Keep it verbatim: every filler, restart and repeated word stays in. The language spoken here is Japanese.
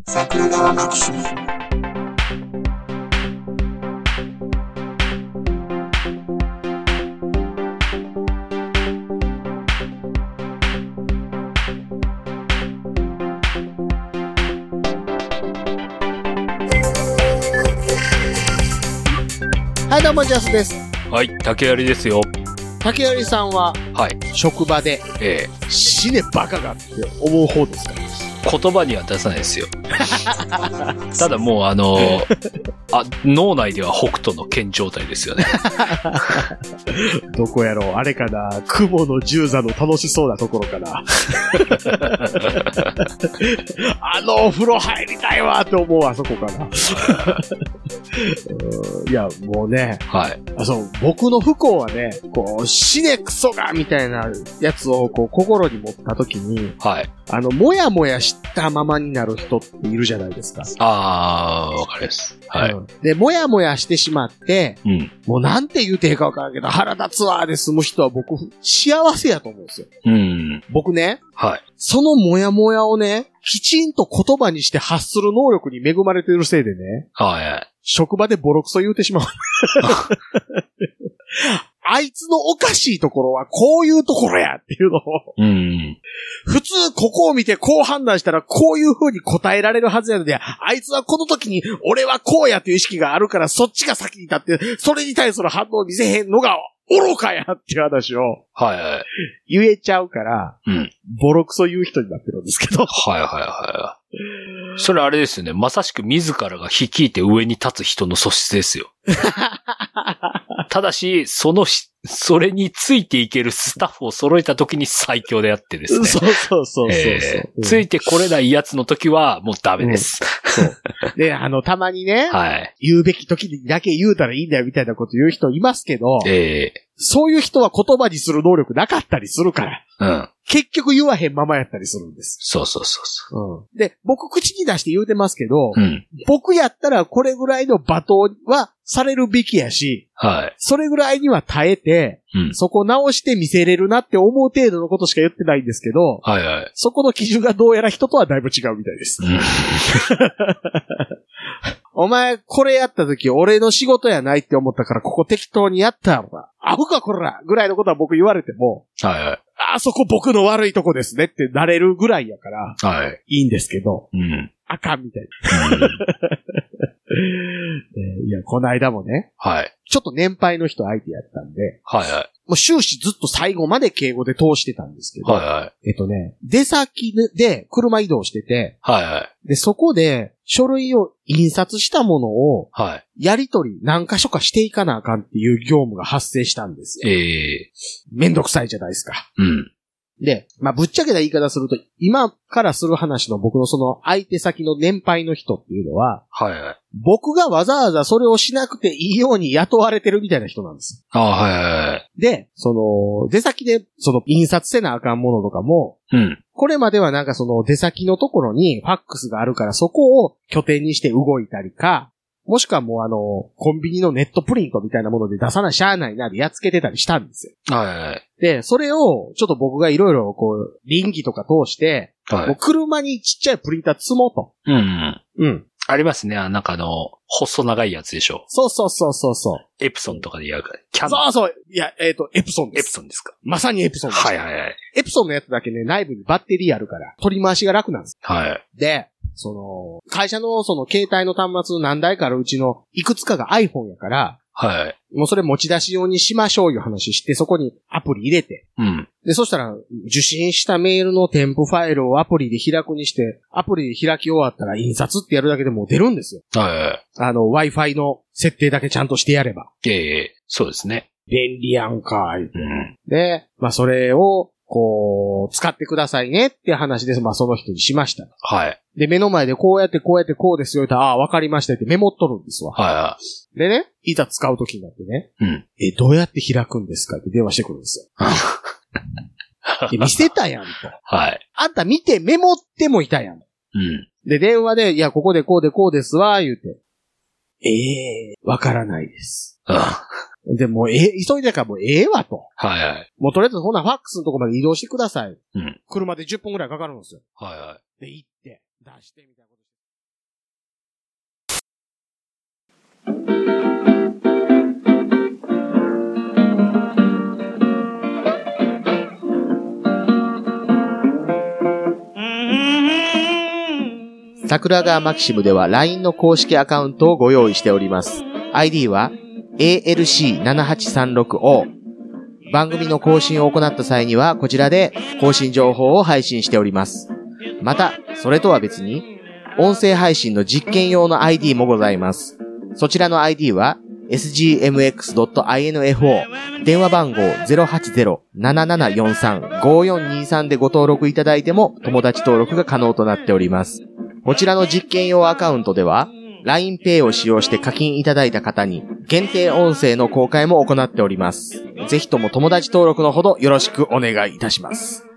桜川マキシム。 はい、どうもジャスです。 はい、竹槍ですよ。 竹槍さんは、 はい、 職場で、 ええ、死ねバカがって思う方ですか？ 言葉には出さないですよ。ただもうあのあ、脳内では北斗の剣状態ですよね。 どこやろう、あれかな、雲の十座の楽しそうなところかな。あのお風呂入りたいわって思う、あそこかな。いや、もうね、 はい。 あ、そう、僕の不幸はね、こう、死ねクソがみたいなやつをこう心に持ったときに、 はい。 あの、もやもやしたままになる人っているじゃないですか。 あー、わかります。はい、 うん。で、もやもやしてしまって、 うん、 もうなんて言うていいかわからんけど、腹立つわーで済む人は僕、幸せやと思うんですよ。 うん。 僕ね、 はい。 そのもやもやをね、きちんと言葉にして発する能力に恵まれてるせいでね、 はいはい。 職場でボロクソ言うてしまう。あいつのおかしいところはこういうところやっていうのを、 うん、 普通ここを見てこう判断したらこういう風に答えられるはずやので、あいつはこの時に俺はこうやという意識があるからそっちが先に立って、それに対する反応を見せへんのが愚かやっていう話を、 はいはい。 言えちゃうから、 うん。 ボロクソ言う人になってるんですけど。 はいはいはい。それあれですよね。まさしく自らが率いて上に立つ人の素質ですよ。ただし、そのし、それについていけるスタッフを揃えた時に最強であってですね。 そうそうそうそうそう、 えー、ついてこれないやつの時はもうダメです。 うん、そう。で、あの、たまにね、 はい。 言うべき時にだけ言うたらいいんだよみたいなこと言う人いますけど、 えー、 そういう人は言葉にする能力なかったりするから。 うん。 結局言わへんままやったりするんです。 そうそうそうそう。 うん。で、僕口に出して言うてますけど、 うん、 僕やったらこれぐらいの罵倒はされるべきやし、 はい。 それぐらいには耐えて、うん、そこ直して見せれるなって思う程度のことしか言ってないんですけど、 はいはい。 そこの基準がどうやら人とはだいぶ違うみたいです。うん、お前、これやった時俺の仕事やないって思ったからここ適当にやったのか。アホかこらぐらいのことは僕言われても、 はいはい。あそこ僕の悪いとこですねってなれるぐらいやから、 はい。 いいんですけど、 うん。 あかんみたいな。うんいや、この間もね、 はい。 ちょっと年配の人相手やったんで、 はいはい。 もう終始ずっと最後まで敬語で通してたんですけど、 はいはい。 えっとね、出先で車移動してて、 はいはい。 で、そこで書類を印刷したものを、 はい。 やり取り何箇所かしていかなあかんっていう業務が発生したんですよ。 ええー。 めんどくさいじゃないですか。 うん。 で、まあ、ぶっちゃけた言い方すると、今からする話の僕のその相手先の年配の人っていうのは、 はいはい。 僕がわざわざそれをしなくていいように雇われてるみたいな人なんです。 ああ、はいはいはい。 で、その、出先で、その、印刷せなあかんものとかも、 うん。 これまではなんかその、出先のところにファックスがあるからそこを拠点にして動いたりか、もしくはもうあの、コンビニのネットプリントみたいなもので出さなしゃあないなでやっつけてたりしたんですよ。 はいはい。 で、それを、ちょっと僕がいろいろこう、臨機とか通して、はい、もう車にちっちゃいプリンター積もうと。 うん、うん。 うん。 ありますね。なんかあの、細長いやつでしょ。 そうそうそうそうそう。 エプソンとかでやるから。キャンそうそう。いや、えっ、ー、と、エプソンです。 エプソンですか。 まさにエプソンです。 はいはいはい。 エプソンのやつだけね、内部にバッテリーあるから、取り回しが楽なんです。 はい。 で、その、会社のその携帯の端末何台かあるうちのいくつかが iPhone やから、 はい。 もうそれ持ち出し用にしましょういう話して、そこにアプリ入れて。 うん。 で、そしたら、受信したメールの添付ファイルをアプリで開くにして、アプリで開き終わったら印刷ってやるだけでもう出るんですよ。 はい。 あの、Wi-Fi の設定だけちゃんとしてやれば。 ええー、そうですね。 便利やんか、言うて。 うん。 で、まあそれを、こう、使ってくださいねって話です。まあその人にしました。 はい。 で、目の前でこうやってこうやってこうですよ。ああ、わかりましたってメモっとるんですわ。 はい。 でね、いざ使うときになってね。 うん。 え、どうやって開くんですかって電話してくるんですよ。見せたやんと。 はい。 あんた見てメモってもいたやん。 うん。 で、電話で、いや、ここでこうでこうですわ、言うて。ええー、わからないです。で、もう、え、急いでからもうええわと。 はいはい。 もうとりあえずほなファックスのとこまで移動してください。 うん。 車でじゅっぷんくらいかかるんですよ。 はいはい。 で、行って、出してみたいなこと。 桜川マキシムでは ライン の公式アカウントをご用意しております。アイディー は エーエルシーななはちさんろくオー。番組の更新を行った際にはこちらで更新情報を配信しております。また、それとは別に、音声配信の実験用の アイディー もございます。そちらの アイディー は エスジーエムエックスドットアイエヌエフオー、電話番号 ゼロはちゼロ ななななよんさん ごよんにさんでご登録いただいても友達登録が可能となっております。こちらの実験用アカウントでは ラインペイ を使用して課金いただいた方に限定音声の公開も行っております。ぜひとも友達登録のほどよろしくお願いいたします。